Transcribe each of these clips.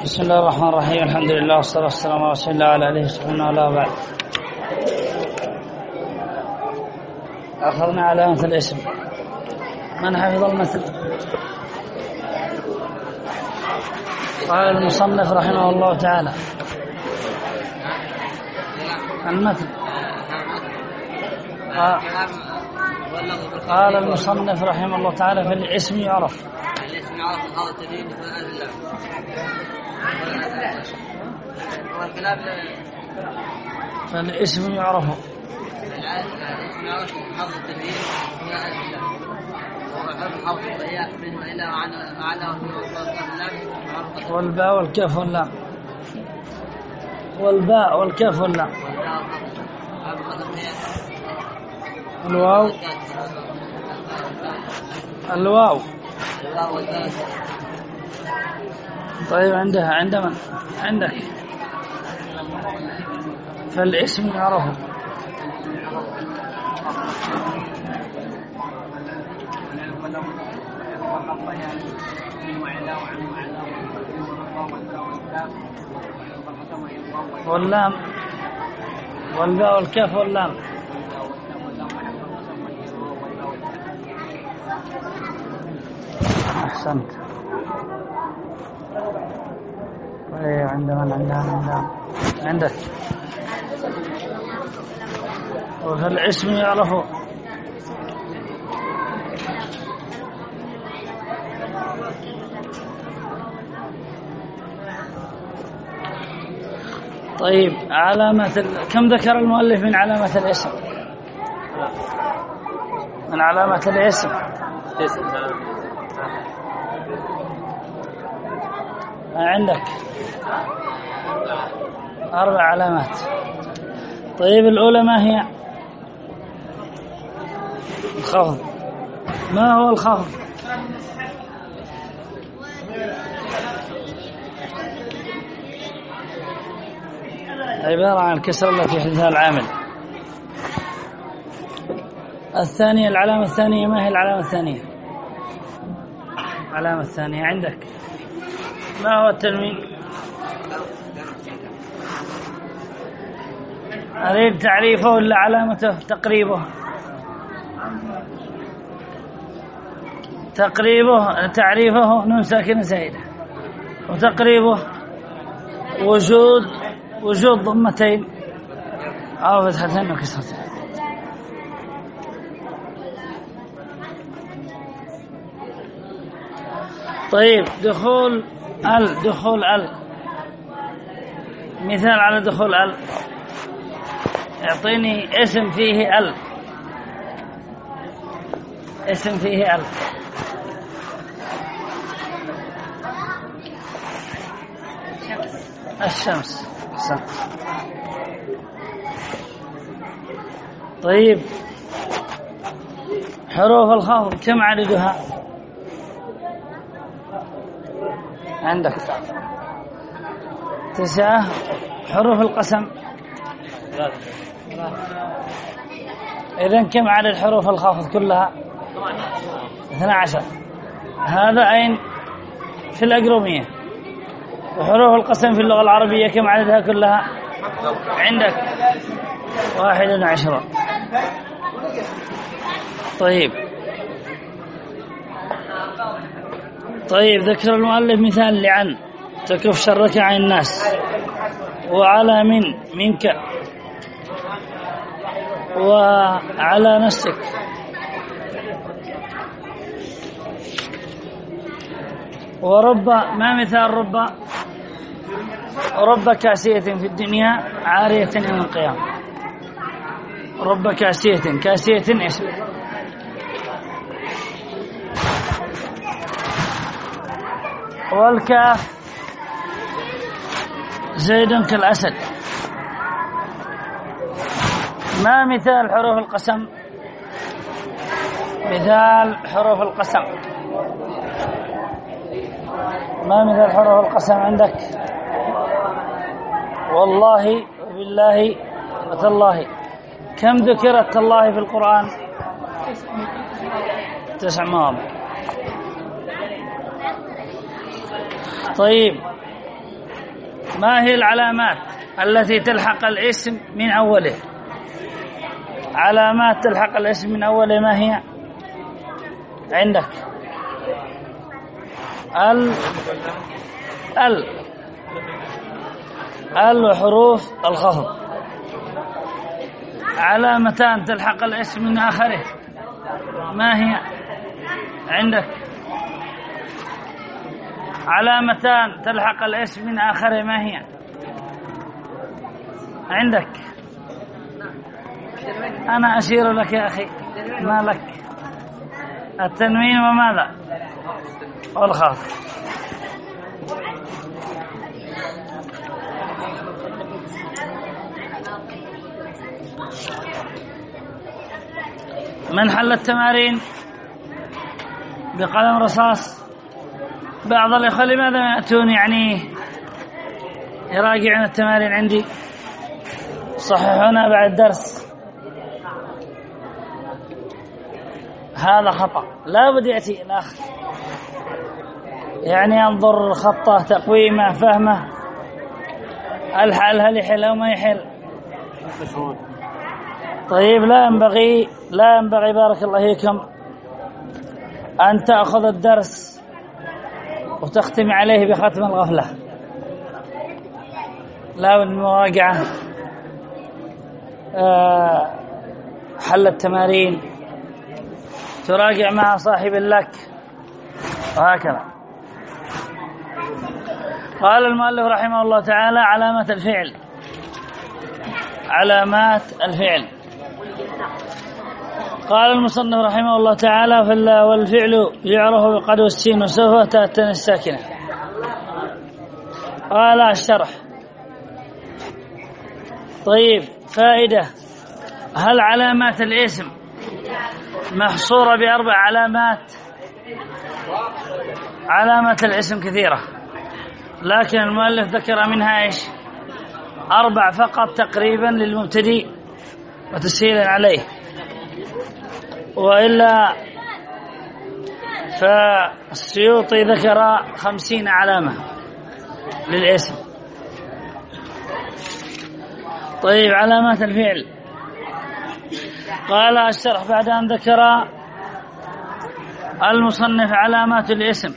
بسم الله الرحمن الرحيم. الحمد لله والصلاة والسلام على رسول الله وعلى آله وصحبه ولا بعد. أخذنا علامة الاسم. من حفظ المثل؟ قال المصنف رحمه الله تعالى المثل. قال المصنف رحمه الله تعالى في الاسم يعرف. الاسم يعرف هذا التدين مثل الله. فالاسم يعرف. الاسم يعرف هذا التدين مثل الله. وعرف حرف الياء منه إلى وعلى والباء والكاف واللام. والباء والكاف واللام. الواو. الواو. طيب عند من؟ عندك. فالاسم يعرف. واللام والباء والكاف واللام. أحسنت. طيب عندك. وفي الاسم يعرفه. طيب كم ذكر المؤلف من علامة الاسم؟ من علامة الاسم عندك 4 علامات. طيب الأولى ما هي؟ الخفض. ما هو الخفض؟ عبارة عن الكسرة التي يحدثها العامل. الثانية العلامة الثانية ما هي العلامة الثانية؟ العلامة الثانية عندك ما هو التنوين؟ أريد تعريفه ولا علامته؟ تقريبه تعريفه نون ساكنة زائدة، وتقريبه وجود ضمتين أو فتحتين وكسرتين. طيب دخول ال مثال على دخول ال. اعطيني اسم فيه ال. اسم فيه ال. الشمس. أحسنت. طيب حروف الخفض كم عددها؟ عندك 9. حروف القسم إذن كم عدد حروف الخفض كلها؟ 12. هذا أين؟ في الأجرومية. وحروف القسم في اللغة العربية كم عددها كلها؟ عندك 21. طيب ذكر المؤلف مثال لعن تكف شرك عن الناس، وعلى منك، وعلى نفسك. ورب ما مثال رب كاسية في الدنيا عارية يوم القيامة. رب كاسية اسم. والكاف زيد كالأسد. ما مثال حروف القسم؟ مثال حروف القسم. ما مثال حروف القسم عندك؟ والله وبالله وتالله. كم ذكرت الله في القرآن؟ 9 مواضع. طيب ما هي العلامات التي تلحق الاسم من أوله؟ علامات تلحق الاسم من أوله ما هي عندك؟ ال وحروف الخفض. علامتان تلحق الاسم من آخره ما هي عندك؟ علامتان تلحق الاسم من آخره ما هي عندك؟ أنا أشير لك يا أخي، ما لك؟ التنوين وماذا؟ والخفض. من حل التمارين بقلم رصاص؟ بعض الإخوة لماذا ما يأتون يعني يراجعون التمارين عندي صححونا بعد الدرس؟ هذا خطأ، لا بد يأتي الآخر يعني ينظر خطه تقويمه فهمه الحل هل يحل أو ما يحل. طيب لا ينبغي بارك الله فيكم أن تأخذ الدرس وتختم عليه بختم الغفلة، لا بد من مراجعة حل التمارين تراجع مع صاحب لك وهكذا. قال المؤلف رحمه الله تعالى علامات الفعل. علامات الفعل. قال المصنف رحمه الله تعالى والفعل يعرف بقد والسين وسوف تأتي الساكنة. قال الشرح. طيب فائدة: هل علامات الاسم محصورة بأربع علامات؟ علامات الاسم كثيرة، لكن المؤلف ذكر منها ايش؟ 4 فقط تقريبا للمبتدئ وتسهيلا عليه، وإلا فالسيوطي ذكر 50 علامة للاسم. طيب علامات الفعل. قال الشرح بعد أن ذكر المصنف علامات الاسم،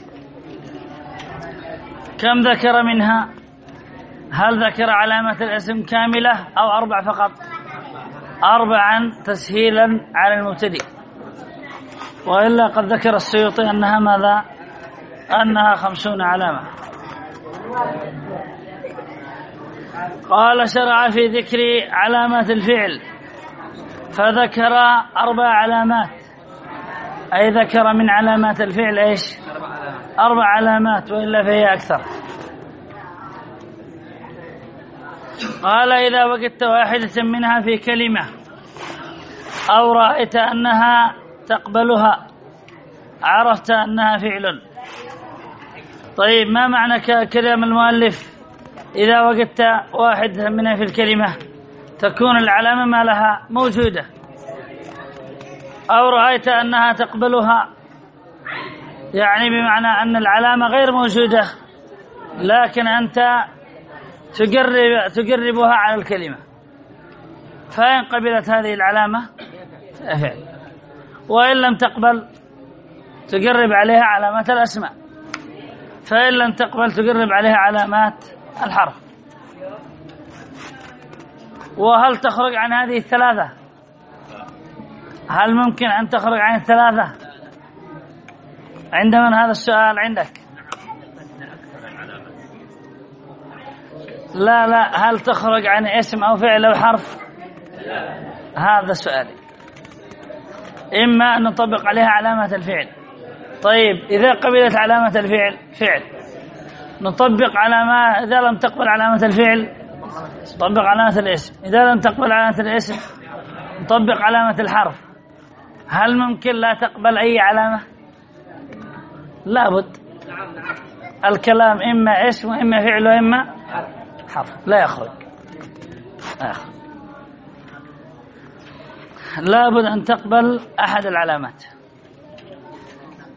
كم ذكر منها؟ هل ذكر علامة الاسم كاملة أو 4 فقط؟ 4 تسهيلا على المبتدئ، وإلا قد ذكر السيوطي أنها ماذا؟ أنها 50 علامة. قال شرع في ذكر علامات الفعل فذكر 4 علامات، أي ذكر من علامات الفعل ايش؟ 4 علامات، وإلا فهي أكثر. قال إذا وجدت واحدة منها في كلمة أو رأيت أنها تقبلها عرفت أنها فعل. طيب ما معنى كلام المؤلف إذا وجدت واحدة منها في الكلمة تكون العلامة ما لها موجودة، أو رأيت أنها تقبلها يعني بمعنى أن العلامة غير موجودة لكن أنت تقربها على الكلمة، فإن قبلت هذه العلامة فعل، وإن لم تقبل تقرب عليها علامات الأسماء، فإن لم تقبل تقرب عليها علامات الحرف. وهل تخرج عن هذه الثلاثة؟ هل ممكن أن تخرج عن الثلاثة؟ عند من هذا السؤال؟ عندك؟ لا هل تخرج عن اسم أو فعل أو حرف؟ هذا السؤال. إما أن نطبق عليها علامة الفعل. طيب إذا قبلت علامة الفعل فعل نطبق علامة، إذا لم تقبل علامة الفعل نطبق علامة الاسم، إذا لم تقبل علامة الاسم نطبق علامة الحرف. هل ممكن لا تقبل أي علامة؟ لابد الكلام إما اسم وإما فعل وإما حرف، لا يخرج. لابد أن تقبل أحد العلامات.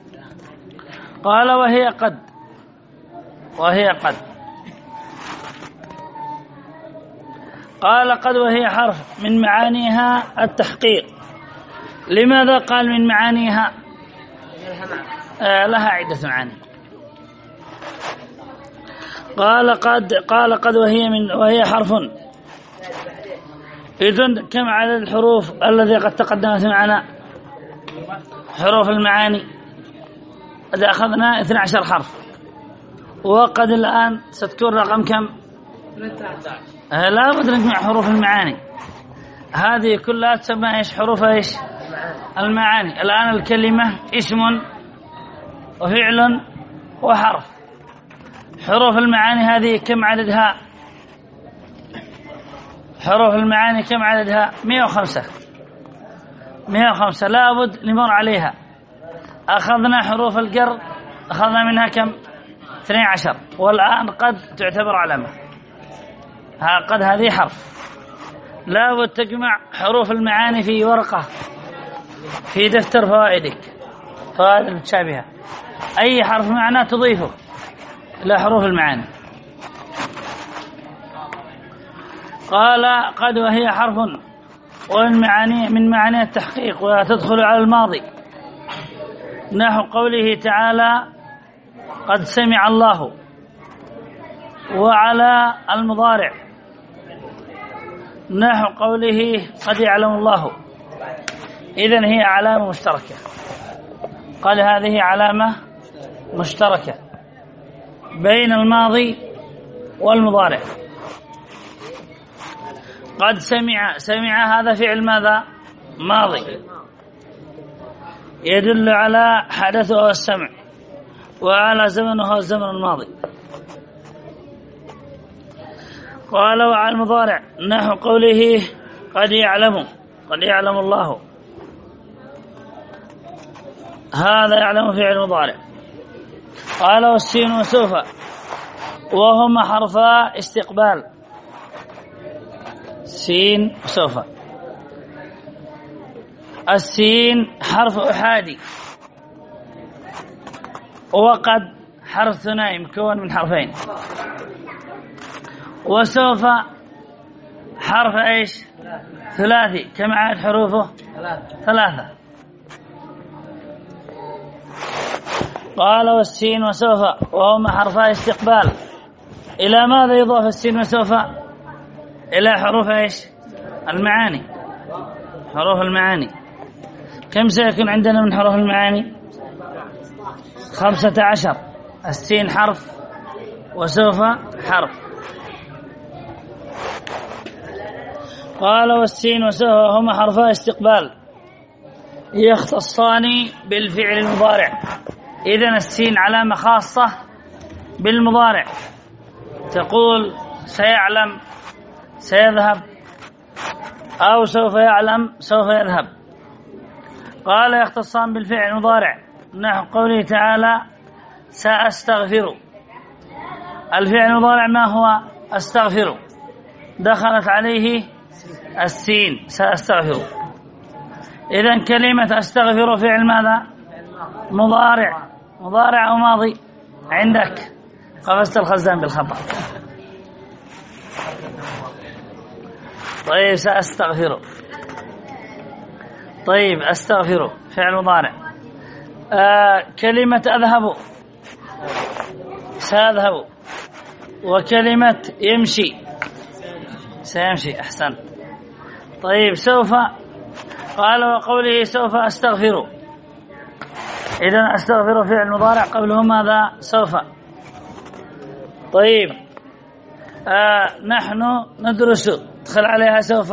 قال وهي قد قال قد وهي حرف من معانيها التحقيق. لماذا قال من معانيها؟ لها عدة معاني. قال قد وهي حرف. إذن كم عدد الحروف الذي قد تقدمت معنا؟ حروف المعاني إذا أخذنا 12 حرف، وقد الآن ستكون رقم كم؟ لا بد نجمع حروف المعاني هذه كلها تسمى إيش؟ حروف إيش؟ المعاني. الآن الكلمة اسم وفعل وحرف. حروف المعاني هذه كم عددها؟ حروف المعاني كم عددها؟ 105. 105 لا بد نمر عليها. أخذنا حروف الجر، أخذنا منها كم؟ 12. والآن قد تعتبر علامة. قد هذه حرف. لا بد تجمع حروف المعاني في ورقة في دفتر فوائدك، فوائد المتشابهة. أي حرف معنى تضيفه إلى حروف المعاني. قال قد وهي حرف من معاني التحقيق وتدخل على الماضي، نحو قوله تعالى قد سمع الله، وعلى المضارع نحو قوله قد يعلم الله. إذن هي علامة مشتركة. قال هذه علامة مشتركة بين الماضي والمضارع. قد سمع هذا فعل ماذا؟ ماضي، يدل على حدثه السمع، وعلى زمنه الزمن الماضي. قال وعلى المضارع نحو قوله قد يعلم الله، هذا يعلم فعل مضارع. قال والسين وسوف وهما حرفا استقبال. سين وسوف. السين حرف أحادي، وقد حرف ثنائي مكون من حرفين، وسوف حرف ايش؟ ثلاثي. كم عدد حروفه؟ 3. قال والسين وسوف وهما حرفا استقبال. إلى ماذا يضاف السين وسوف؟ إلى حروف ايش؟ المعاني. حروف المعاني كم سيكون عندنا من حروف المعاني؟ 15. السين حرف وسوف حرف. قال والسين وسوف هما حرفا استقبال يختصان بالفعل المضارع. إذن السين علامة خاصة بالمضارع، تقول سيعلم سيذهب، أو سوف يعلم سوف يذهب. قال يختصان بالفعل المضارع نحو قوله تعالى سأستغفر. الفعل المضارع ما هو؟ أستغفر، دخلت عليه السين سأستغفر. إذن كلمة أستغفر فعل ماذا؟ مضارع أو ماضي؟ عندك قفزت الخزان بالخطأ. طيب سأستغفر. طيب أستغفر فعل مضارع. كلمة أذهب سأذهب، وكلمة يمشي سيمشي. أحسن. طيب سوف، قال وقوله سوف أستغفر. إذن أستغفر فعل مضارع قبله ماذا؟ سوف. طيب نحن ندرس، ادخل عليها سوف.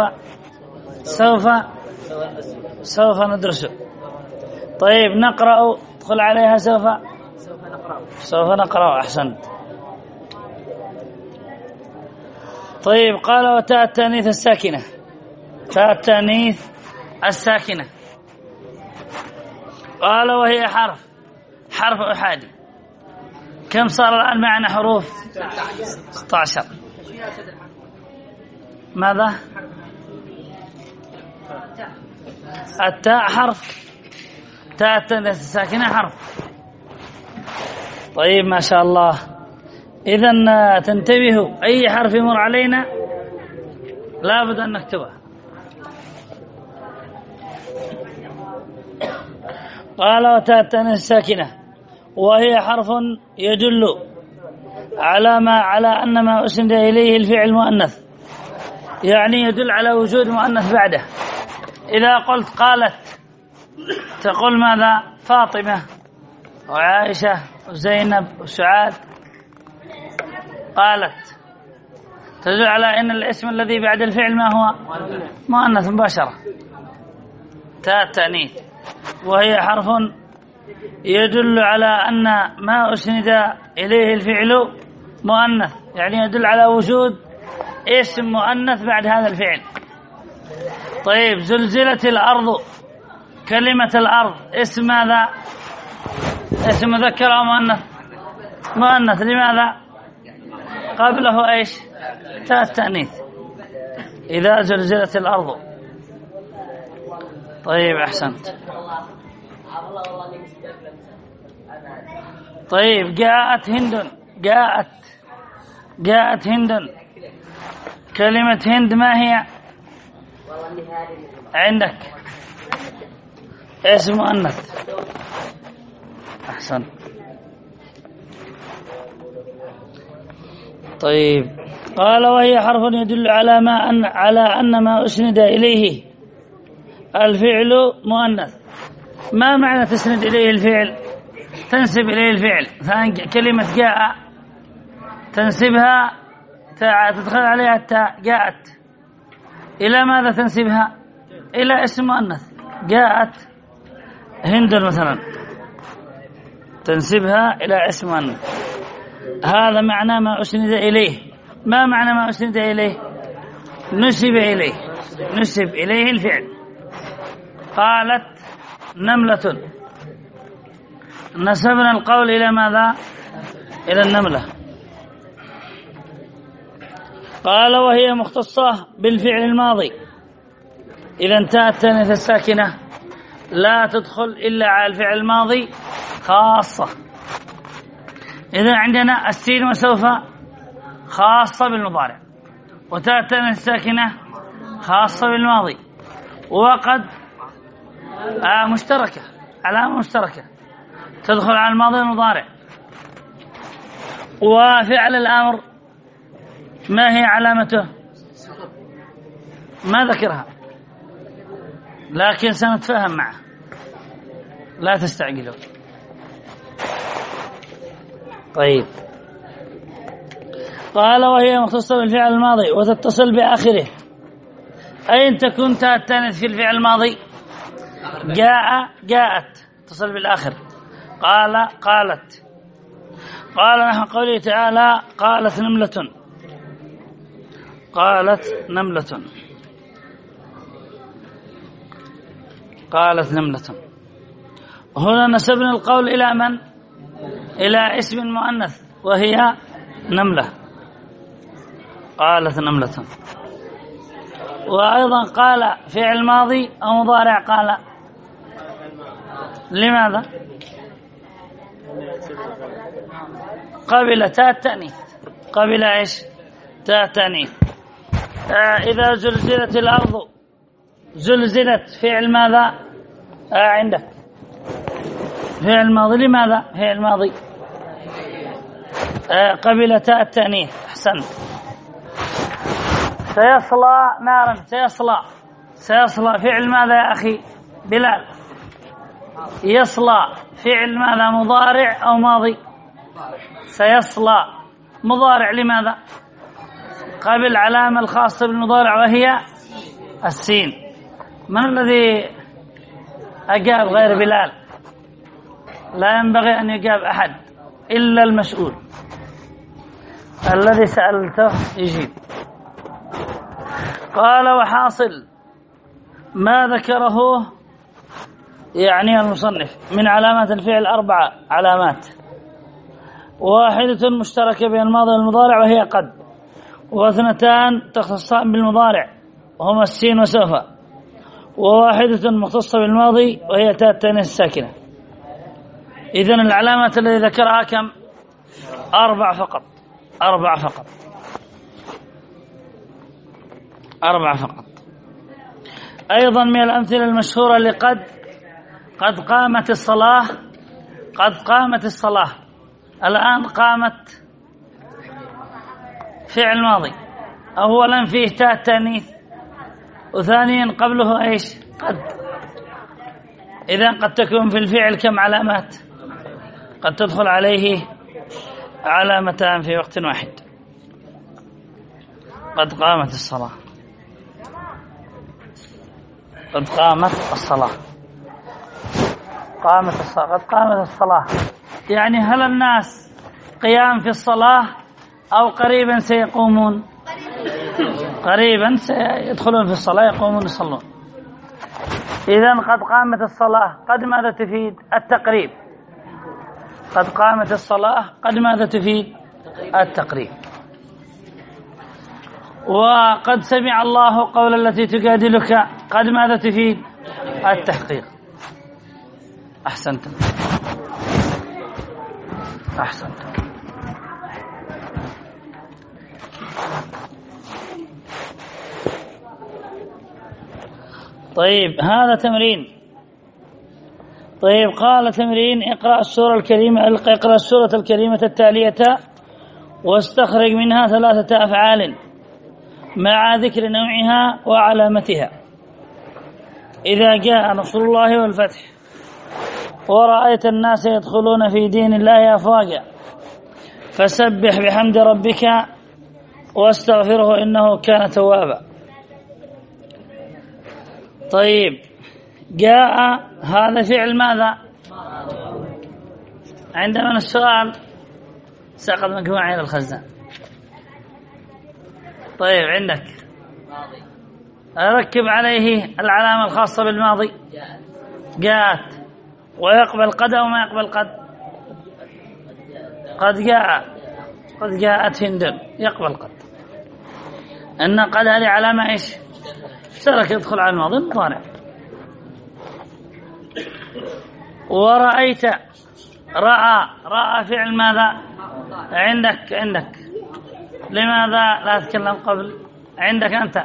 سوف ندرس. طيب نقرأ، ادخل عليها سوف نقرأ. أحسنت. طيب قال وتاء التانيث الساكنة. تاء التانيث الساكنة قال وهي حرف أحادي. كم صار الآن معنا حروف؟ 16. ماذا؟ التاء حرف، تاء التانيث الساكنة حرف. طيب ما شاء الله. إذن تنتبهوا، أي حرف يمر علينا لا بد أن نكتبها. قال وتاء التأنيث الساكنة وهي حرف يدل على أن ما أسند إليه الفعل مؤنث، يعني يدل على وجود مؤنث بعده. إذا قلت قالت تقول ماذا؟ فاطمة وعائشة وزينب وسعاد. قالت تدل على أن الاسم الذي بعد الفعل ما هو؟ مؤنث مباشرة، تاء التأنيث. وهي حرف يدل على أن ما أسند إليه الفعل مؤنث، يعني يدل على وجود اسم مؤنث بعد هذا الفعل. طيب زلزلت الأرض، كلمة الأرض اسم ماذا؟ اسم مذكر أو مؤنث؟ مؤنث. لماذا؟ قبله ايش؟ تاء التأنيث، إذا زلزلت الأرض. طيب أحسنت. طيب جاءت هند، جاءت هند، كلمة هند ما هي عندك؟ اسم مؤنث. أحسن. طيب قال وهي حرف يدل على أن ما أسند إليه الفعل مؤنث. ما معنى تسند إليه الفعل؟ تنسب إليه الفعل. كلمة جاء تنسبها، تدخل عليها التاء، جاءت. إلى ماذا تنسبها؟ إلى اسم مؤنث. جاءت هند مثلا، تنسبها إلى اسم مؤنث. هذا معنى ما أسند إليه. ما معنى ما أسند إليه؟ نسب إليه، نسب إليه الفعل. قالت نملة، نسبنا القول إلى ماذا؟ إلى النملة. قال وهي مختصة بالفعل الماضي. إذا انتهت التأنيث الساكنة لا تدخل إلا على الفعل الماضي خاصة. إذا عندنا السين وسوف خاصة بالمضارع، وتاء التأنيث الساكنة خاصة بالماضي، وقد مشتركة، علامة مشتركة تدخل على الماضي والمضارع. وفعل الأمر ما هي علامته؟ ما ذكرها، لكن سنتفهم معه، لا تستعجلوا. طيب قال وهي مختصة بالفعل الماضي وتتصل بآخره. أين تكون تاء التأنيث في الفعل الماضي؟ جاء، جاءت، تصل بالآخر. قال، قالت. قال نحو قوله تعالى قالت نملة، قالت نملة، قالت نملة. هنا نسبنا القول إلى من؟ إلى اسم مؤنث وهي نملة، قالت نملة. وأيضا قال فعل ماضي أو مضارع؟ قال. لماذا؟ قبل تاء التأنيث. قبل ايش؟ تاء التأنيث. إذا زلزلت الأرض، زلزلت فعل ماذا؟ عندك فعل ماضي. لماذا فعل ماضي؟ قبل تاء التأنيث. أحسنت. سيصلى نارا، سيصلى، سيصلى فعل ماذا يا أخي بلال؟ يصلى فعل ماذا؟ مضارع أو ماضي؟ سيصلى مضارع. لماذا؟ قبل علامة الخاصة بالمضارع وهي السين. من الذي أجاب غير بلال؟ لا ينبغي أن يجاب أحد إلا المسؤول، الذي سألته يجيب. قال وحاصل ما ذكره يعني المصنف من علامات الفعل 4 علامات، واحدة مشتركة بين الماضي والمضارع وهي قد، واثنتان تختصان بالمضارع وهما السين وسوف، وواحدة مختصة بالماضي وهي تاء التأنيث الساكنة. إذن العلامات التي ذكرها كم؟ 4 فقط، 4 فقط. 4 فقط. أيضا من الأمثلة المشهورة لقد: قد قامت الصلاة، قد قامت الصلاة. الآن قامت فعل ماضي، أولا فيه تاء التأنيث، وثانيا قبله إيش؟ قد. إذن قد تكون في الفعل كم علامات؟ قد تدخل عليه علامتان في وقت واحد. قد قامت الصلاة، قد قامت الصلاة، قامت الصلاة، قد قامت الصلاة. يعني هل الناس قيام في الصلاة أو قريبا سيقومون؟ قريبا سيدخلون في الصلاة، يقومون يصلون. إذن قد قامت الصلاة قد ماذا تفيد؟ التقريب. قد قامت الصلاة قد ماذا تفيد؟ التقريب. وقد سمع الله قول التي تجادلك قد ماذا تفيد؟ التحقيق. أحسنت، أحسنت. طيب هذا تمرين. طيب قال تمرين: اقرأ السورة الكريمة، اقرأ السورة الكريمة التالية واستخرج منها 3 أفعال مع ذكر نوعها وعلامتها. إذا جاء نصر الله والفتح ورأيت الناس يدخلون في دين الله أفواجا فسبح بحمد ربك واستغفره إنه كان توابا. طيب جاء هذا فعل ماذا؟ عندما السؤال سقط مجموعة إلى الخزان. طيب عندك ركب عليه العلامة الخاصة بالماضي. جاءت. ويقبل قد أو ما يقبل قد؟ قد جاء، قد جاءت هند، يقبل قد. أن قد هذه علامة إيش؟ سرك يدخل على الماضي المضارع. ورأيت، رأى، رأى فعل ماذا؟ عندك لماذا لا تتكلم قبل؟ عندك أنت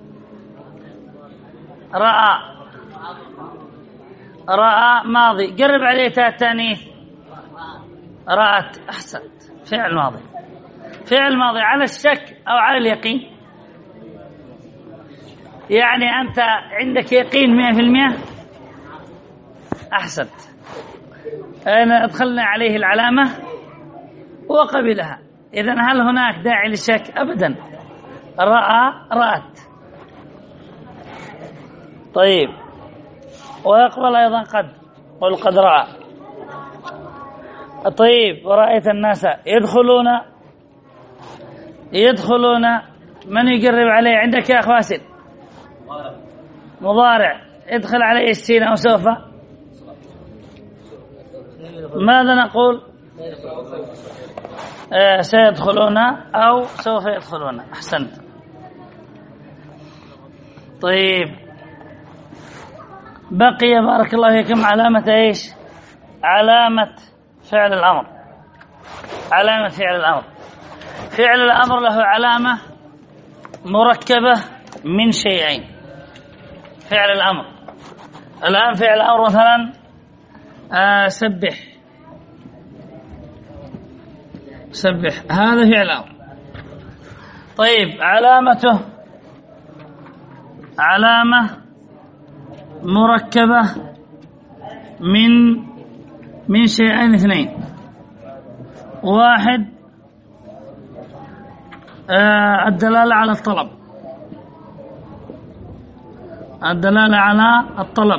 رأى، رأى ماضي، قرب عليه تاء التأنيث. رأت. أحسنت. فعل ماضي، فعل ماضي على الشك أو على اليقين؟ يعني أنت عندك يقين 100%. أحسنت. أنا أدخلنا عليه العلامة وقبلها. إذن هل هناك داعي للشك؟ أبدا. رأى، رأت. طيب ويقبل أيضا قد، قل قد رأى. طيب ورأيت الناس يدخلون، من يقرب عليه؟ عندك يا أخ واسل مضارع، ادخل عليه السين أو سوف. ماذا نقول؟ سيدخلون أو سوف يدخلون. أحسنت. طيب بقي بارك الله فيكم علامة إيش؟ علامة فعل الأمر. علامة فعل الأمر. فعل الأمر له علامة مركبة من شيئين. فعل الأمر الآن فعل الأمر مثلا سبح، سبح، هذا فعل الأمر. طيب علامته علامة مركبة من شيئين اثنين. واحد الدلالة على الطلب، الدلالة على الطلب.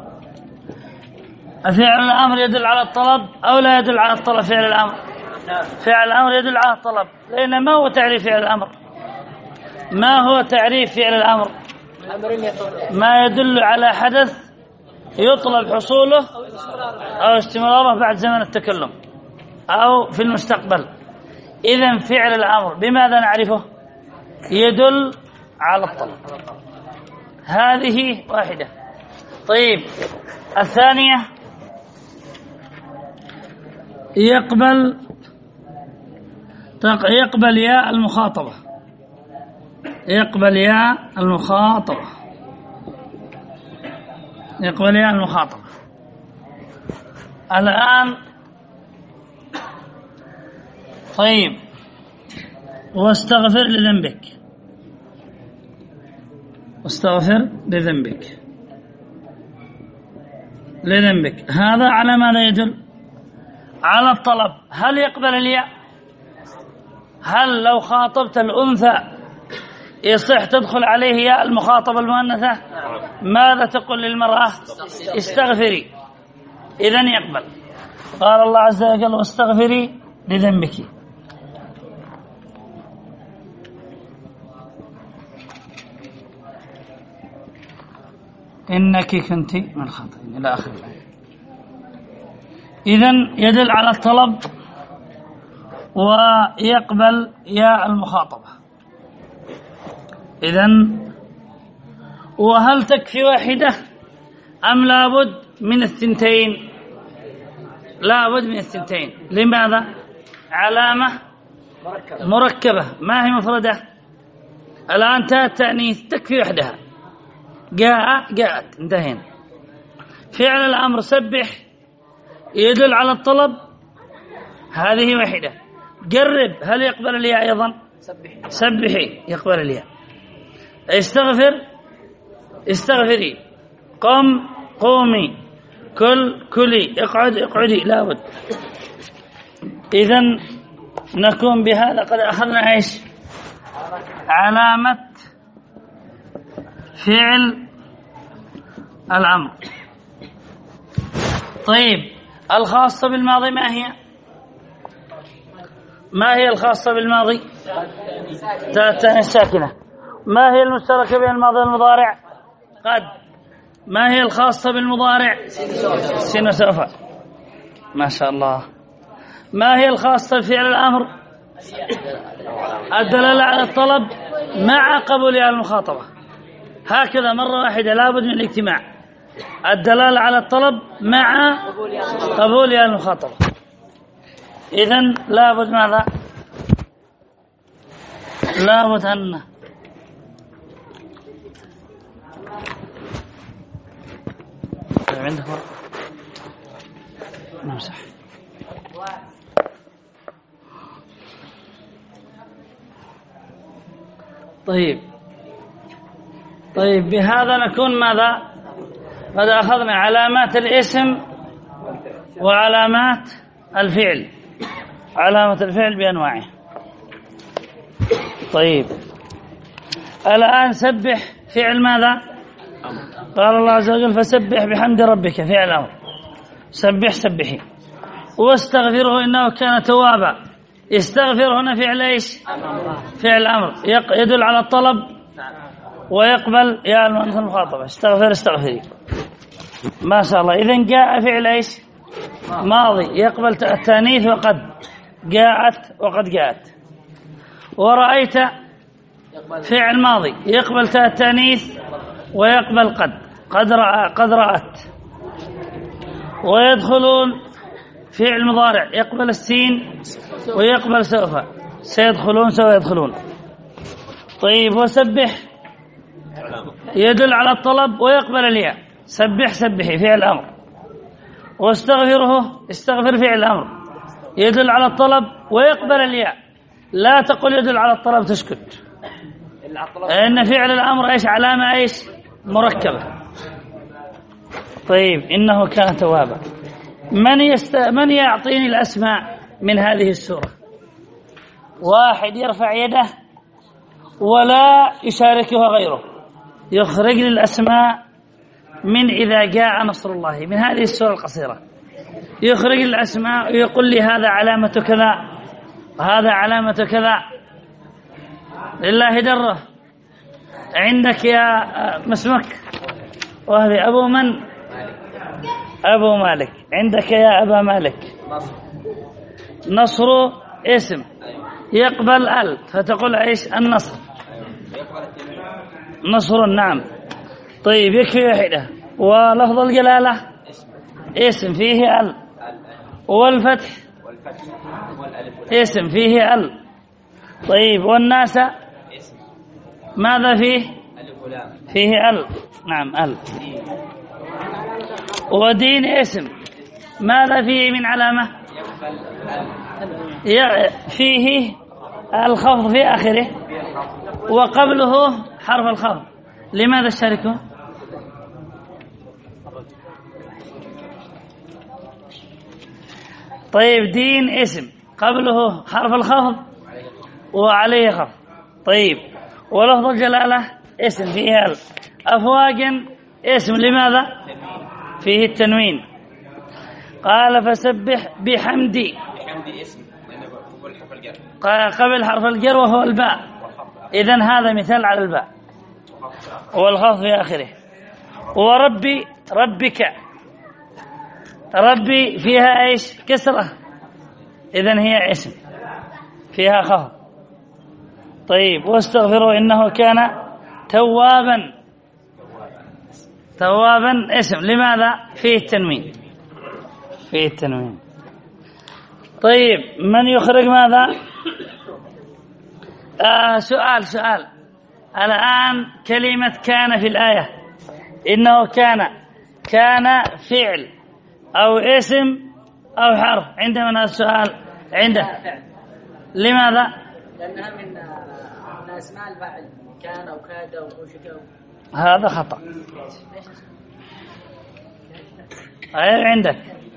فعل الأمر يدل على الطلب أو لا يدل على الطلب؟ فعل الأمر، فعل الأمر يدل على الطلب. لأن ما هو تعريف فعل الأمر؟ ما هو تعريف فعل الأمر؟ ما يدل على حدث يطلب حصوله أو استمراره بعد زمن التكلم أو في المستقبل. إذن فعل الأمر بماذا نعرفه؟ يدل على الطلب. هذه واحدة. طيب الثانية يقبل ياء المخاطبة، يقبل يا المخاطبة، يقبل يا المخاطبة. الآن طيب، واستغفر لذنبك، واستغفر لذنبك، لذنبك، هذا على ماذا يدل؟ على الطلب. هل يقبل الياء؟ هل لو خاطبت الأنثى يصح تدخل عليه ياء المخاطبة المؤنثة؟ ماذا تقول للمرأة؟ استغفري، إذن يقبل. قال الله عز وجل واستغفري لذنبك. إنك كنت من الخاطئين إلى آخر الآية. إذن يدل على الطلب ويقبل يا المخاطبة. إذن وهل تكفي واحدة أم لابد من الثنتين؟ لابد من الثنتين. لماذا؟ علامة مركبة، ما هي مفردة. الآن تاء التأنيث تكفي وحدها، جاء جاءت، انتهينا. فعل الأمر سبح يدل على الطلب، هذه واحدة. جرب، هل يقبل الياء أيضا؟ سبحي يقبل الياء. استغفر استغفري، قم قومي، كل كلي، اقعد اقعدي، لابد. إذن نكون بهذا قد أخذنا ايش؟ علامة فعل الأمر. طيب الخاصة بالماضي ما هي؟ ما هي الخاصة بالماضي؟ تاء الساكنة. ما هي المشتركة بين الماضي والمضارع؟ قد. ما هي الخاصة بالمضارع؟ سين وسوف. ما شاء الله. ما هي الخاصة بفعل الأمر؟ الدلالة على الطلب مع قبول المخاطبة. هكذا مرة واحدة، لابد من الاجتماع. الدلالة على الطلب مع قبول المخاطبة. إذن لابد ماذا؟ لابد أن عندك ورق نمسح. طيب بهذا نكون ماذا؟ قد أخذنا علامات الاسم وعلامات الفعل. علامة الفعل بأنواعه. طيب الآن سبح فعل ماذا؟ قال الله عز وجل فسبح بحمد ربك، فعل أمر. سبح سبحي. واستغفره إنه كان توابا. استغفر هنا فعل ايش؟ فعل أمر يدل على الطلب ويقبل يا المؤنث المخاطبة. استغفر استغفري. ما شاء الله. إذن جاء فعل ايش؟ ماضي يقبل التانيث وقد. جاءت وقد جاءت. ورأيت فعل ماضي يقبل تاء التانيث ويقبل قد رأت. ويدخلون فعل مضارع يقبل السين ويقبل سوف. سيدخلون سيدخلون. طيب وسبح يدل على الطلب ويقبل الياء. سبح سبحي فعل أمر. واستغفره استغفر فعل أمر يدل على الطلب ويقبل الياء. لا تقل يدل على الطلب تسكت، لأن فعل الأمر ايش؟ علامة ايش؟ مركبة. طيب إنه كان توابا. من يعطيني الأسماء من هذه السورة؟ واحد يرفع يده ولا يشاركها غيره، يخرج لي الأسماء من إذا جاء نصر الله من هذه السورة القصيرة. يخرج لي الأسماء ويقول لي هذا علامة كذا وهذا علامة كذا. لله دره. عندك يا مسمك وهذه أبو من؟ أبو مالك. عندك يا أبا مالك نصر اسم يقبل ال، فتقول ايش؟ النصر. نصر نعم. طيب يكفي واحدة. ولفظ الجلالة اسم فيه ال، والفتح اسم فيه ال. طيب والناس ماذا فيه؟ فيه ال. نعم ال. ودين اسم ماذا فيه من علامة؟ فيه الخفض في آخره وقبله حرف الخفض. لماذا اشتركوا؟ طيب دين اسم قبله حرف الخفض وعليه خفض. طيب ولفظ الجلالة اسم فيه ال. أفواج اسم لماذا؟ فيه التنوين. قال فسبح بحمدي قبل حرف الجر وهو الباء. إذن هذا مثال على الباء والخفض في آخره. وربي ربك ربي فيها ايش؟ كسرة، إذن هي اسم فيها خفض. طيب واستغفروا إنه كان توابا. توابا اسم لماذا؟ فيه التنوين. فيه التنوين. طيب من يخرج ماذا؟ سؤال الآن كلمة كان في الآية إنه كان فعل أو اسم أو حرف؟ عندما هذا السؤال عنده لماذا؟ لأنها من أسماء الفاعل كان أو كاد أو شك. هذا خطأ. أي عندك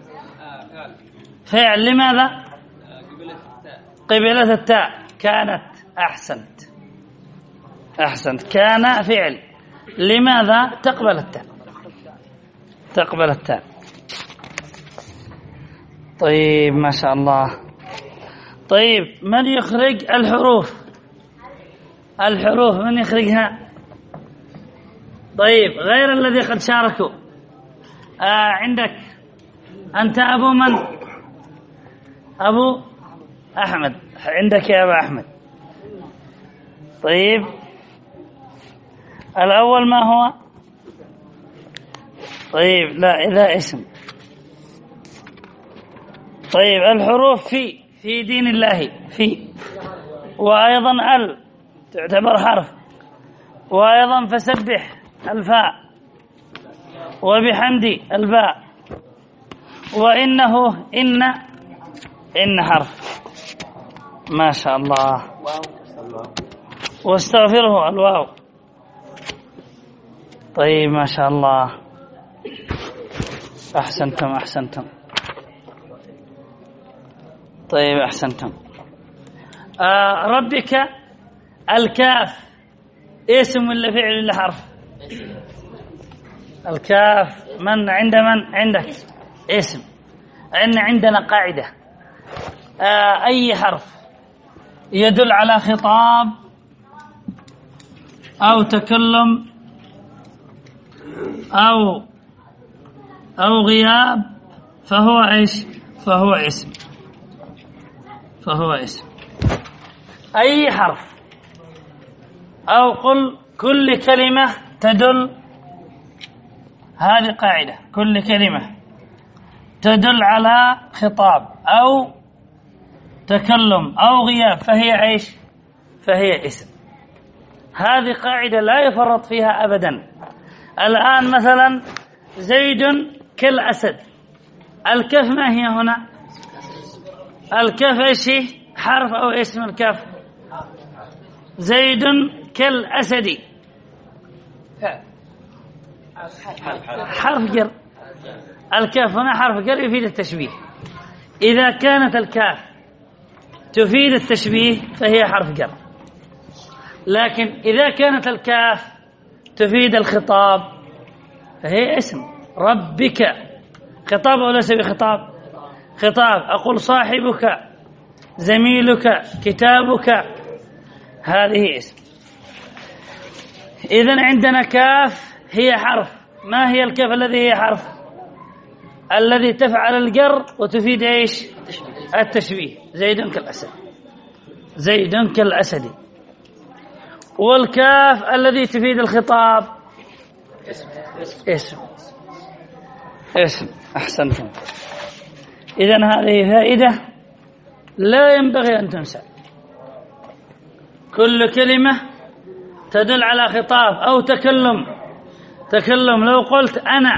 فعل لماذا؟ قبلة التاء. كانت. أحسنت. كان فعل لماذا؟ تقبل التاء. طيب ما شاء الله. طيب من يخرج الحروف من يخرجها؟ طيب غير الذي قد شاركوا. عندك أنت أبو من؟ أبو أحمد. عندك يا أبو أحمد. طيب الأول ما هو؟ طيب لا إذا اسم. طيب الحروف في دين الله في، وأيضا ال تعتبر حرف، وأيضا فسبح الفاء، وبحمدي الباء، وإنه إن حرف. ما شاء الله. واستغفره الواو. طيب ما شاء الله. أحسنتم. طيب أحسنتم. ربك الكاف اسم ولا فعل ولا حرف؟ الكاف من عندك اسم. عندنا قاعدة أي حرف يدل على خطاب أو تكلم أو غياب فهو ايش؟ فهو اسم. أي حرف أو قل كل كلمة تدل. هذه قاعدة. كل كلمة تدل على خطاب أو تكلم أو غياب فهي ايش؟ فهي اسم. هذه قاعدة لا يفرط فيها أبدا. الآن مثلا زيد كالأسد. الكاف ما هي هنا؟ الكاف ايش هي؟ حرف أو اسم الكاف؟ زيد كالأسد حرف جر. الكاف هنا حرف جر يفيد التشبيه. إذا كانت الكاف تفيد التشبيه فهي حرف جر، لكن إذا كانت الكاف تفيد الخطاب فهي اسم. ربك خطاب أو ليس بخطاب؟ خطاب. أقول صاحبك، زميلك، كتابك، هذه اسم. إذن عندنا كاف هي حرف. ما هي الكاف الذي هي حرف؟ الذي تفعل الجر وتفيد ايش؟ التشبيه. زيد كالأسد. والكاف الذي تفيد الخطاب اسم. أحسنتم. إذن هذه فائدة لا ينبغي أن تنسى. كل كلمة تدل على خطاب أو تكلم. لو قلت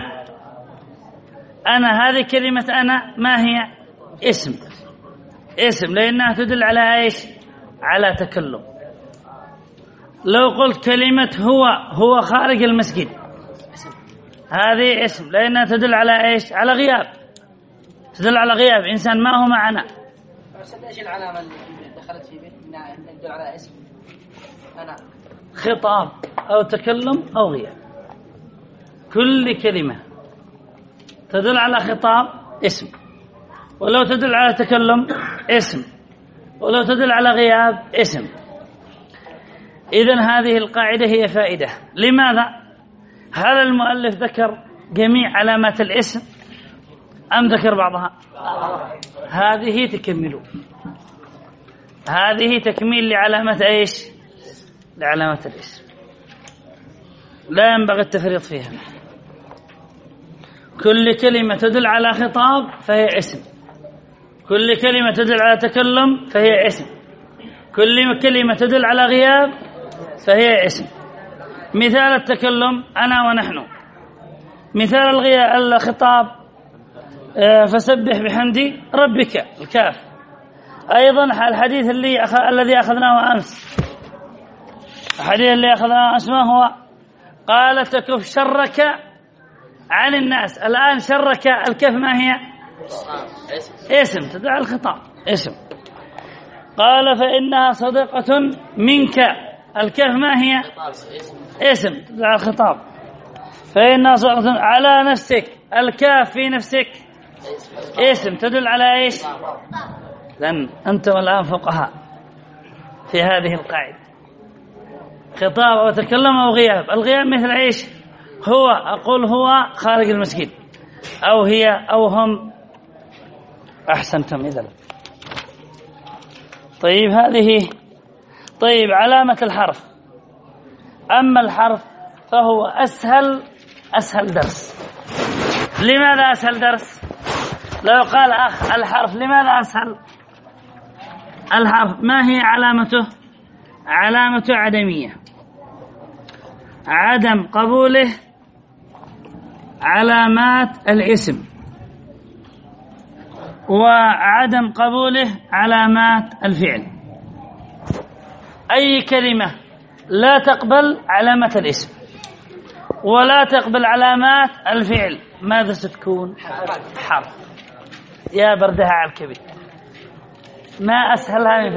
أنا هذه كلمة أنا ما هي؟ اسم لأنها تدل على إيش؟ على تكلم. لو قلت كلمة هو خارج المسجد، هذه اسم لأنها تدل على إيش؟ على غياب، تدل على غياب إنسان ما هو معنا. ايش العلامة اللي دخلت في بيت تدل على اسم أنا؟ خطاب أو تكلم أو غياب. كل كلمة تدل على خطاب اسم، ولو تدل على تكلم اسم، ولو تدل على غياب اسم. إذن هذه القاعدة هي فائدة. لماذا؟ هذا المؤلف ذكر جميع علامات الاسم أم ذكر بعضها؟ هذه تكمل، هذه تكميل لعلامة إيش؟ لعلامة الاسم، لا ينبغي التفريط فيها. كل كلمة تدل على خطاب فهي اسم، كل كلمة تدل على تكلم فهي اسم، كل كلمة تدل على غياب فهي اسم. مثال التكلم أنا ونحن، مثال الخطاب فسبح بحمد ربك الكاف. أيضا الحديث الذي أخذناه أمس، الحديث اللي أخذناه أمس ما هو؟ قال تكف شرك عن الناس. الآن شرك الكف ما هي؟ اسم تدل على الخطاب، اسم. قال فإنها صدقة منك، الكف ما هي؟ اسم تدل على الخطاب. فإنها صدقة على نفسك، الكاف في نفسك اسم تدل على ايش؟ لأن أنتم الآن فقهاء في هذه القاعدة، خطاب أو تكلم أو غياب. الغياب مثل ايش؟ هو، أقول هو خارج المسجد، أو هي أو هم. أحسنتم إذا. طيب هذه علامة الحرف. أما الحرف فهو أسهل درس. لماذا أسهل درس؟ لو قال أخ الحرف لماذا أسهل؟ الحرف ما هي علامته؟ علامة عدمية، عدم قبوله علامات الاسم، وعدم قبوله علامات الفعل. أي كلمة لا تقبل علامة الاسم ولا تقبل علامات الفعل ماذا ستكون؟ حرف. يا بردها على الكبد، ما أسهلها من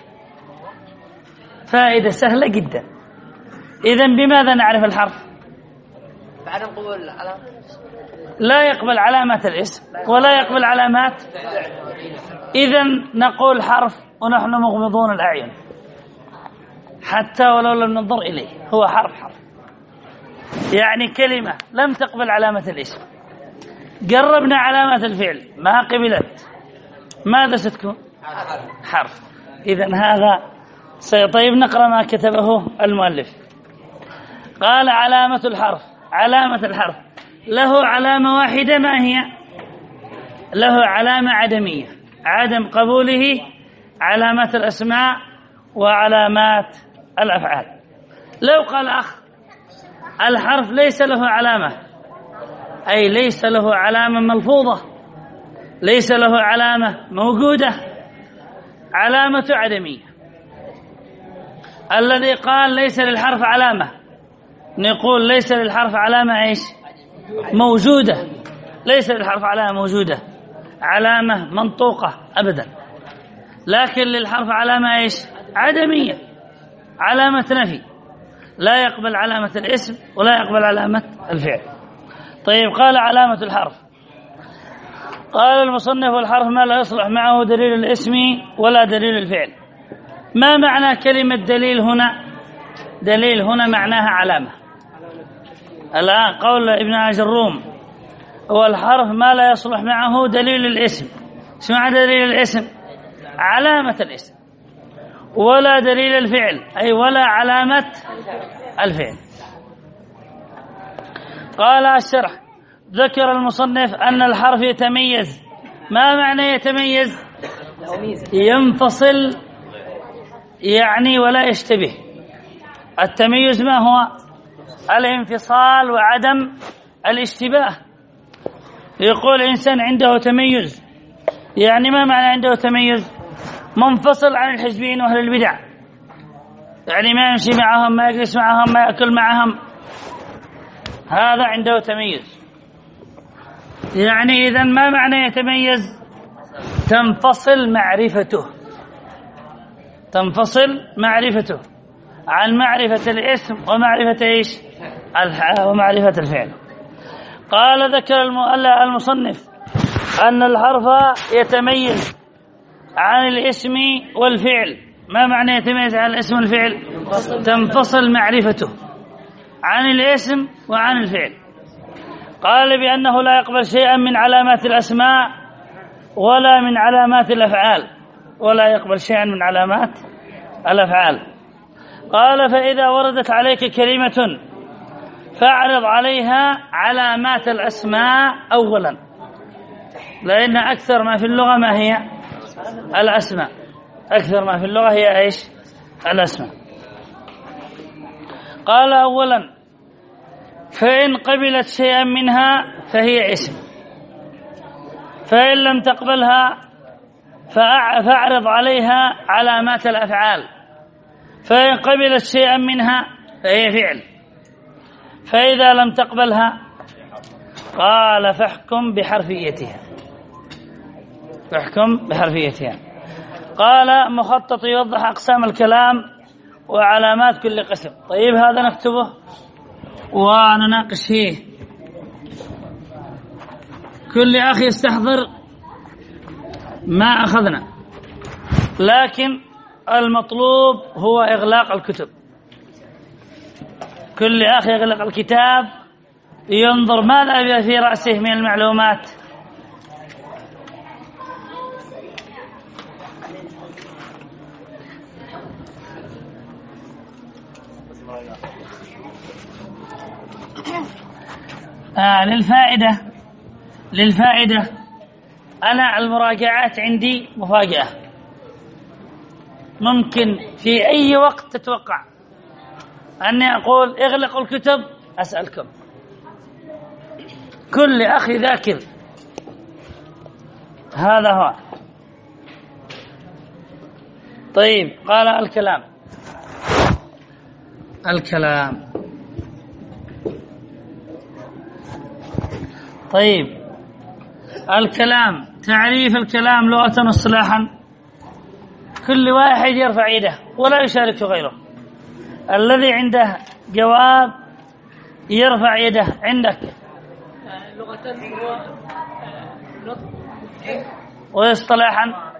فائدة سهلة جدا. إذن بماذا نعرف الحرف؟ بعدم قبول العلامة، لا يقبل علامة الاسم ولا يقبل علامات. إذن نقول حرف ونحن مغمضون الأعين حتى ولو لم ننظر إليه، هو حرف. يعني كلمة لم تقبل علامة الاسم، قربنا علامة الفعل ما قبلت، ماذا ستكون؟ حرف. إذن هذا طيب نقرأ ما كتبه المؤلف. قال علامة الحرف له علامة واحدة، ما هي؟ له علامة عدمية، عدم قبوله علامات الأسماء وعلامات الأفعال. لو قال أخ الحرف ليس له علامة، أي ليس له علامة ملفوظة، ليس له علامة موجودة، علامة عدمية. الذي قال ليس للحرف علامة نقول ليس للحرف علامة ايش؟ موجودة. ليس للحرف علامة موجودة، علامة منطوقة أبدا، لكن للحرف علامة ايش؟ عدمية، علامة نفي، لا يقبل علامة الاسم ولا يقبل علامة الفعل. طيب قال علامة الحرف. قال المصنف والحرف ما لا يصلح معه دليل الاسم ولا دليل الفعل. ما معنى كلمة دليل هنا؟ دليل هنا معناها علامة. الآن قول ابن الجروم والحرف ما لا يصلح معه دليل الاسم. ايش معنى دليل الاسم؟ علامة الاسم، ولا دليل الفعل أي ولا علامة الفعل. قال الشرح ذكر المصنف أن الحرف يتميز. ما معنى يتميز؟ ينفصل يعني ولا يشتبه. التميز ما هو؟ الانفصال وعدم الاشتباه. يقول إنسان عنده تميز، يعني ما معنى عنده تميز؟ منفصل عن الحزبيين وأهل البدع، يعني ما يمشي معهم، ما يجلس معهم، ما يأكل معهم، هذا عنده تميز. يعني إذن ما معنى يتميز؟ تنفصل معرفته عن معرفة الاسم ومعرفة إيش؟ ومعرفة الفعل. قال ذكر المصنف أن الحرف يتميز عن الاسم والفعل. ما معنى يتميز عن الاسم والفعل؟ تنفصل معرفته عن الاسم وعن الفعل. قال بأنه لا يقبل شيئا من علامات الأسماء ولا من علامات الأفعال، ولا يقبل شيئا من علامات الأفعال. قال فإذا وردت عليك كلمة فاعرض عليها علامات الأسماء أولا، لأن أكثر ما في اللغة ما هي؟ الأسماء. أكثر ما في اللغة هي إيش؟ الأسماء. قال أولا فإن قبلت شيئا منها فهي اسم، فإن لم تقبلها فاعرض عليها علامات الأفعال، فإن قبلت شيئا منها فهي فعل، فإذا لم تقبلها قال فاحكم بحرفيتها. قال مخطط يوضح أقسام الكلام وعلامات كل قسم. طيب هذا نكتبه ونناقش فيه، كل أخ يستحضر ما أخذنا، لكن المطلوب هو إغلاق الكتب. كل أخ يغلق الكتاب ينظر ماذا في رأسه من المعلومات. للفائدة أنا المراجعات عندي مفاجأة، ممكن في أي وقت تتوقع أني أقول اغلقوا الكتب أسألكم، كل أخي ذاكر. هذا هو. طيب قال الكلام طيب الكلام، تعريف الكلام لغة واصطلاحا. كل واحد يرفع يده ولا يشارك غيره. الذي عنده جواب يرفع يده. عندك لغة واصطلاحا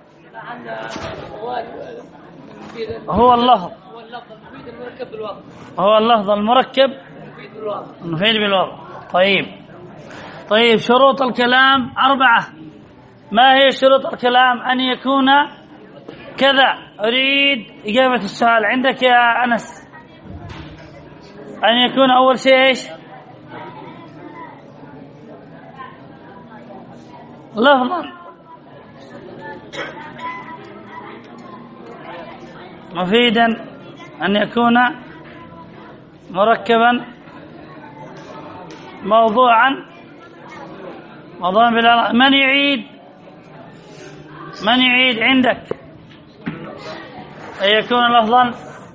هو اللفظ المركب المفيد بالوضع. طيب شروط الكلام 4. ما هي شروط الكلام؟ أن يكون كذا. أريد إجابة السؤال عندك يا أنس. أن يكون أول شيء إيش؟ لفظا مفيدا، أن يكون مركبا موضوعا بلا. من يعيد عندك؟ أن يكون لفظا،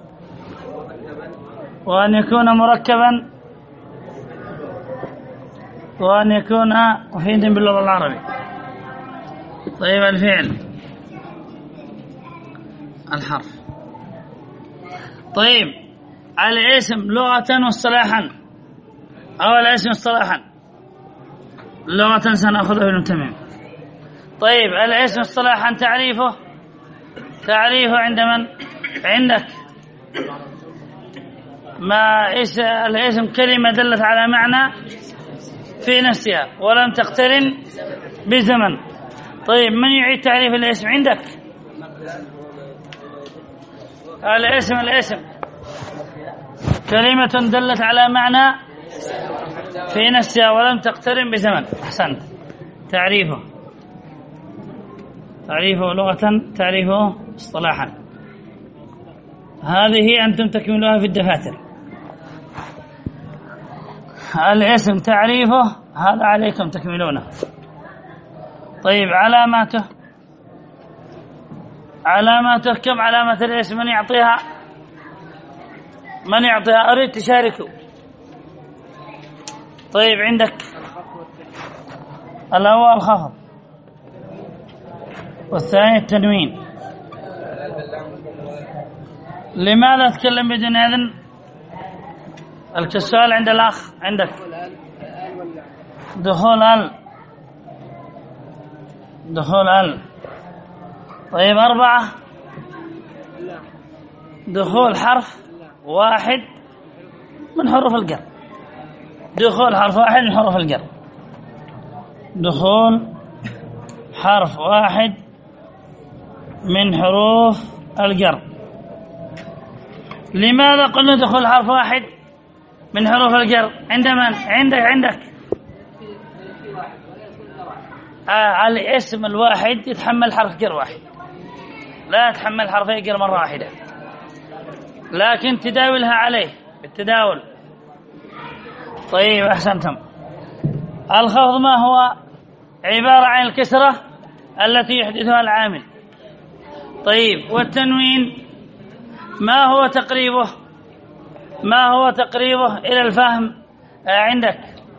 وأن يكون مركبا، وأن يكون مفيدا باللغة العربية. طيب الفعل الحرف. طيب الاسم لغة واصطلاحا، أو الاسم اصطلاحا لغة سنأخذه ابن تميم. طيب الاسم اصطلاحا تعريفه عند من؟ عندك. ما الاسم كلمة دلت على معنى في نفسها ولم تقترن بزمن. طيب من يعيد تعريف الاسم؟ عندك. الاسم كلمة دلت على معنى في نفسها ولم تقترن بزمن. أحسنت. تعريفه لغة، تعريفه اصطلاحا. هذه أنتم تكملوها في الدفاتر. الاسم تعريفه هذا عليكم تكملونه. طيب علاماته كم علامة الاسم؟ من يعطيها؟ أريد تشاركوا. طيب عندك الأول الخفض، والثاني التنوين. لماذا أتكلم بدون إذن؟ السؤال عند الأخ. عندك دخول ال. طيب 4 دخول حرف واحد من حروف الجر. دخول حرف واحد من حروف الجر. دخول حرف واحد من حروف الجر. لماذا قلنا دخول حرف واحد من حروف الجر؟ عند من؟ عندك الاسم الواحد يتحمل حرف جر واحد، لا يتحمل حرفي جر مرة واحدة، لكن تداولها عليه بالتداول. طيب أحسنتم. الخفض ما هو؟ عبارة عن الكسرة التي يحدثها العامل. طيب والتنوين ما هو تقريبه إلى الفهم عندك؟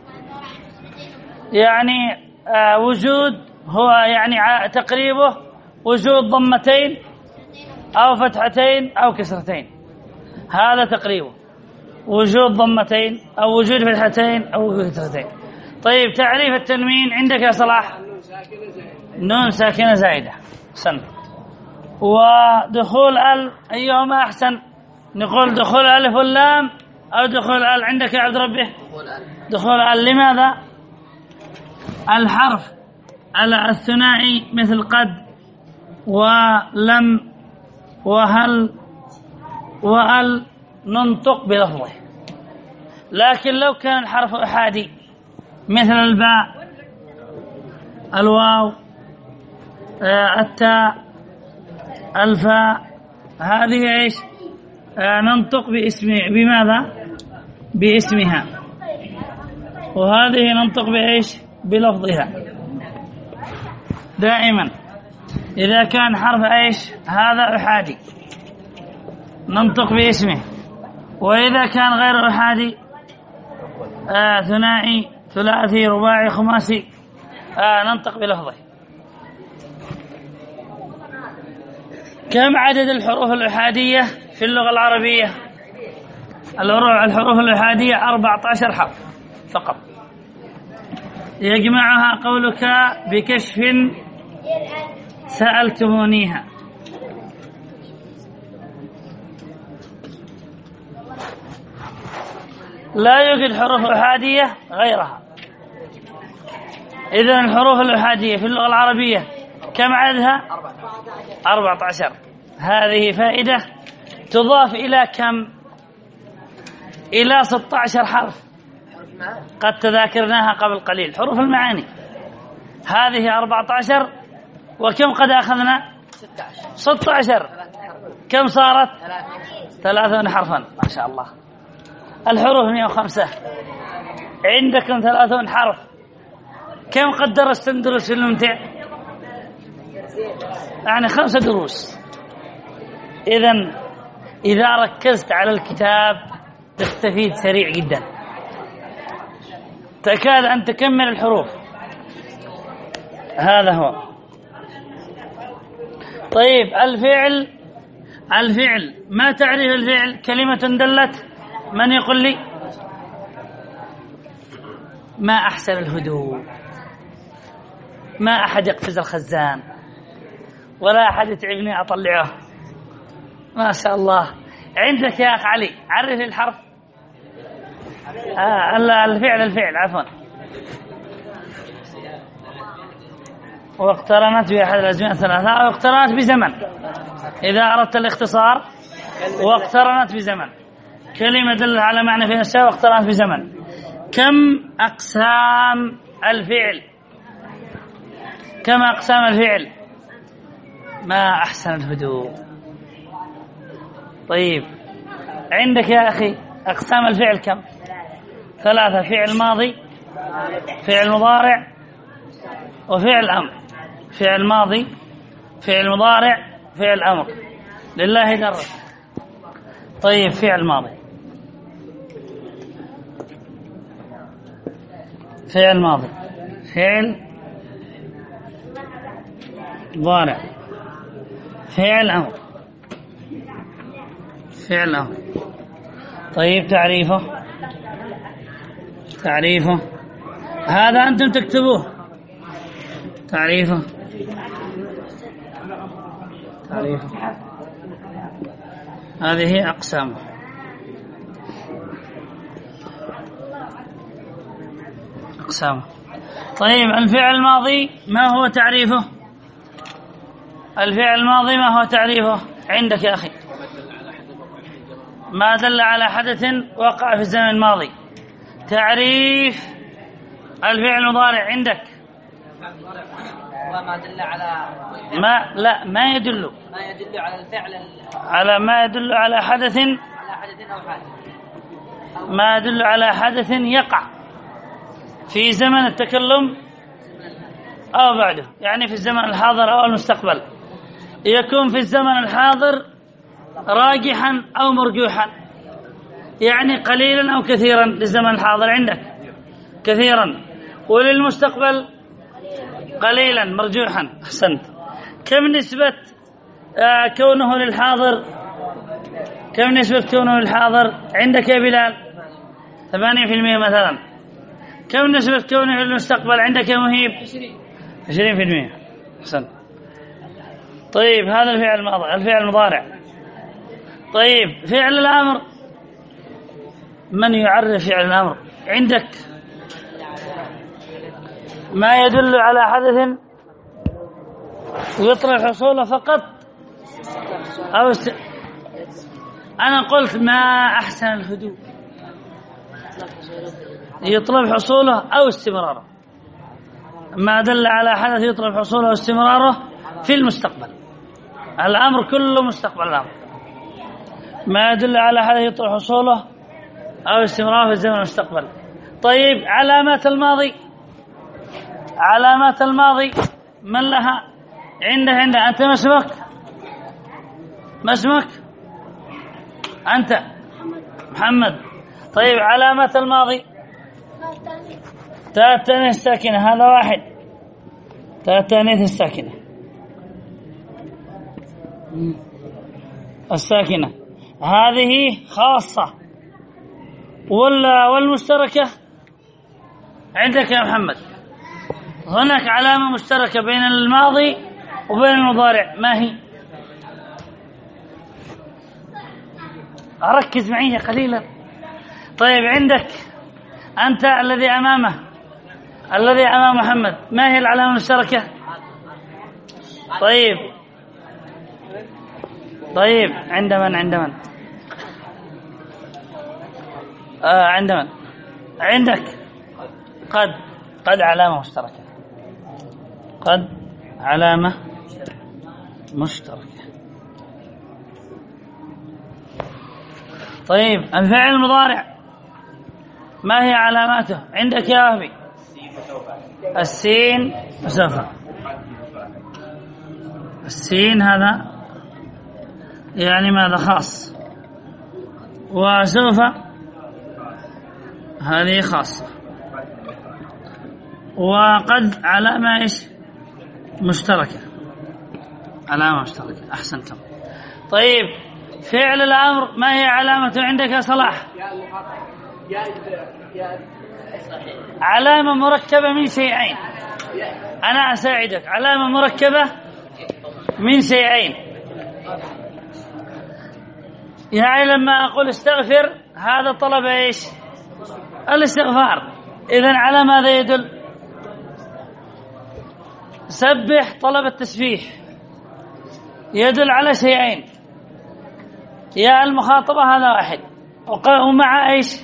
يعني وجود، هو يعني تقريبه وجود ضمتين أو فتحتين أو كسرتين، هذا تقريبه وجود ضمتين أو وجود فتحتين أو وجود كسرتين. طيب تعريف التنوين عندك يا صلاح؟ نون ساكنة زائدة. سن. ودخول ال أيهما أحسن؟ نقول دخول الألف واللام أو دخول ال؟ عندك يا عبد ربه دخول ال. لماذا؟ الحرف الثنائي مثل قد ولم وهل وال ننطق بلفظه، لكن لو كان الحرف أحادي مثل الباء، الواو، التاء، الفاء، هذه ايش؟ ننطق بماذا؟ باسمها. وهذه ننطق بايش؟ بلفظها. دائما إذا كان حرف ايش؟ هذا أحادي ننطق باسمه، وإذا كان غير أحادي ثنائي، ثلاثي، رباعي، خماسي ننطق بلفظه. كم عدد الحروف الأحادية في اللغة العربية؟ الحروف الأحادية 14 حرف فقط، يجمعها قولك بكشف سألتمونيها. لا يوجد حروف أحادية غيرها. إذن الحروف الأحادية في اللغة العربية كم عددها؟ 14. هذه فائدة تضاف إلى كم؟ إلى 16 حرف قد تذاكرناها قبل قليل، حروف المعاني. هذه 14 وكم قد أخذنا؟ 16. كم صارت؟ 30 حرفا. ما شاء الله. الحروف 105، عندكم 30 حرف. كم قد درستم دروس الممتع؟ يعني 5 دروس. إذن إذا ركزت على الكتاب تستفيد سريع جدا، تكاد أن تكمل الحروف. هذا هو. طيب الفعل ما تعريف الفعل؟ كلمة دلت. من يقول لي؟ ما أحسن الهدوء، ما أحد يقفز الخزان، ولا أحد يتعبني أطلعه. ما شاء الله. عندك يا أخ علي عرف الحرف. الفعل عفوا. واقترنت بأحد الأزمنة 3 أو اقترنت بزمن إذا أردت الاختصار، واقترنت بزمن. كلمة دل على معنى في نفسها واقترنت بزمن. كم أقسام الفعل؟ كم أقسام الفعل؟ ما أحسن الهدوء، طيب عندك يا أخي أقسام الفعل كم؟ 3: فعل ماضي، فعل مضارع، وفعل أمر. فعل ماضي، فعل مضارع، فعل أمر. لله در. طيب فعل ماضي، فعل ماضي، فعل مضارع، فعل أمر، فعل أمر. طيب تعريفه هذا أنتم تكتبوه. تعريفه هذه أقسامه. طيب الفعل الماضي ما هو تعريفه؟ الفعل الماضي ما هو تعريفه عندك يا أخي؟ ما دل على حدث وقع في الزمن الماضي. تعريف الفعل المضارع عندك؟ وما دل على ما يدل على الفعل على ما يدل على حدث على حدث أو حال، ما يدل على حدث يقع في زمن التكلم أو بعده، يعني في الزمن الحاضر أو المستقبل. يكون في الزمن الحاضر راجحا أو مرجوحا، يعني قليلا أو كثيرا. للزمن الحاضر عندك كثيرا، وللمستقبل قليلا مرجوحا. أحسنت. كم نسبة كونه للحاضر؟ كم نسبة كونه للحاضر عندك يا بلال؟ 80% مثلا. كم نسبة كونه للمستقبل عندك يا مهيب؟ 20%. أحسنت. طيب هذا الفعل الماضي. الفعل المضارع. طيب فعل الأمر، من يعرف فعل الأمر عندك؟ ما يدل على حدث يطلب حصوله فقط أو أنا قلت ما أحسن الهدوء، يطلب حصوله أو استمراره. ما دل على حدث يطلب حصوله أو استمراره في المستقبل. الأمر كله مستقبل الأمر. ما يدل على حدث يطلب حصوله أو استمراره في الزمن المستقبل. طيب علامات الماضي، علامات الماضي من لها؟ عنده أنت ما اسمك؟ أنت محمد. طيب علامات الماضي تاء التانيث الساكنة، هذا واحد. تاء التانيث الساكنة هذه خاصة، والمشتركة عندك يا محمد؟ هناك علامة مشتركة بين الماضي وبين المضارع، ما هي؟ ركز معي قليلا. طيب عندك أنت الذي أمام محمد، ما هي العلامة المشتركة؟ طيب عند من؟ عندك قد علامة مشتركة. قد علامة مشتركة. طيب الفعل المضارع ما هي علاماته عندك يا وهبي؟ السين وسوف. السين هذا يعني ماذا؟ خاص. وسوف هذه خاصة. وقد علامة ايش؟ مشتركة. علامة مشتركة. أحسنتم. طيب فعل الأمر ما هي علامته عندك يا صلاح؟ علامة مركبة من شيئين. أنا أساعدك. علامة مركبة من شيئين. يعني لما أقول استغفر هذا طلب ايش؟ الاستغفار. إذن على ماذا يدل؟ سبح طلب التسبيح، يدل على شيئين. يا المخاطبة هذا واحد، ومع ايش؟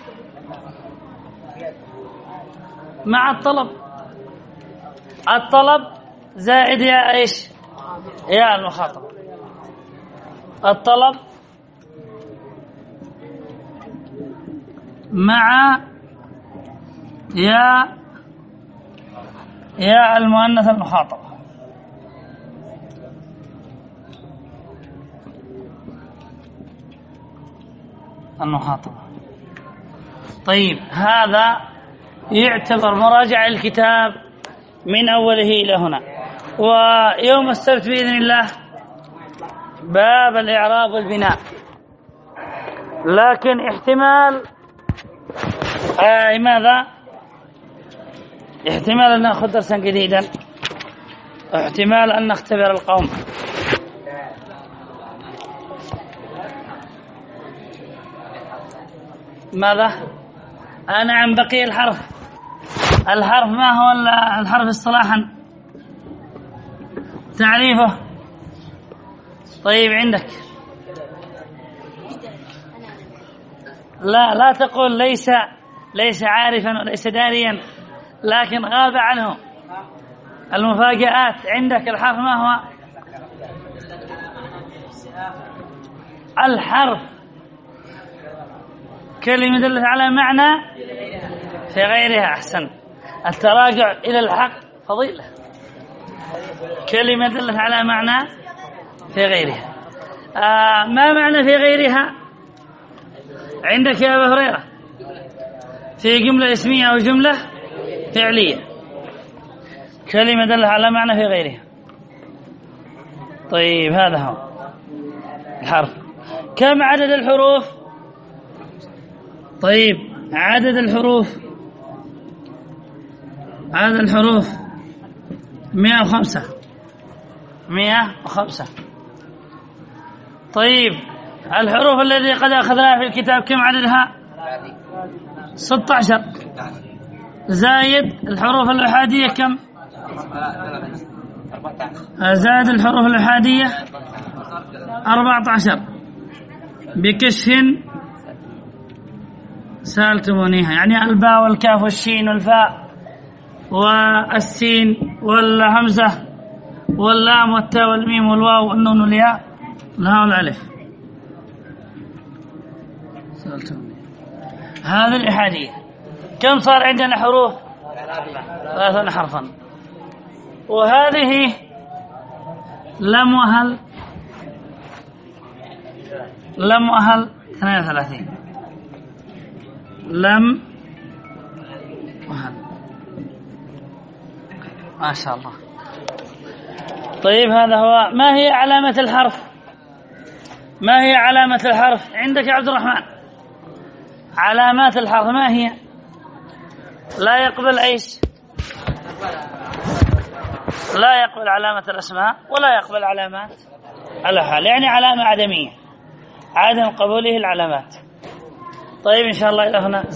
مع الطلب زائد يا ايش؟ يا المخاطبة. الطلب مع يا المؤنث المخاطب. طيب هذا يعتبر مراجعة الكتاب من أوله إلى هنا. ويوم السبت بإذن الله باب الإعراب والبناء، لكن احتمال ماذا؟ احتمال أن نأخذ درسا جديدا، احتمال أن نختبر القوم. ماذا؟ نعم بقي الحرف. الحرف ما هو الحرف اصطلاحا؟ تعريفه؟ طيب عندك؟ لا تقول ليس عارفا وليس داريا، لكن غاب عنه المفاجآت. عندك الحرف ما هو؟ الحرف كلمة دلت على معنى في غيرها. أحسن، التراجع إلى الحق فضيلة. كلمة دلت على معنى في غيرها. ما معنى في غيرها عندك يا أبا هريرة؟ في جملة اسمية أو جملة فعلية. كلمة دلت على معنى في غيرها. طيب هذا هو الحرف. كم عدد الحروف؟ طيب عدد الحروف 105. طيب الحروف التي قد أخذناها في الكتاب كم عددها؟ 16 زايد الحروف الأحادية كم؟ زائد الحروف الأحادية 14 بكشف سألتمونيها، يعني الباء والكاف والشين والفاء والسين والهمزة واللام والتاء والميم والواو والنون والياء والهاء والألف. سألتموني هذه الإحادية. كم صار عندنا حروف؟ 30 حرفا. وهذه لم وهل 32. لم وهل ما شاء الله. طيب هذا هو. ما هي علامة الحرف؟ ما هي علامة الحرف عندك يا عبد الرحمن؟ علامات الحرف ما هي؟ لا يقبل ايش؟ لا يقبل علامة الأسماء ولا يقبل علامات الأفعال، يعني علامة عدمية، عدم قبوله العلامات. طيب إن شاء الله إلى هنا.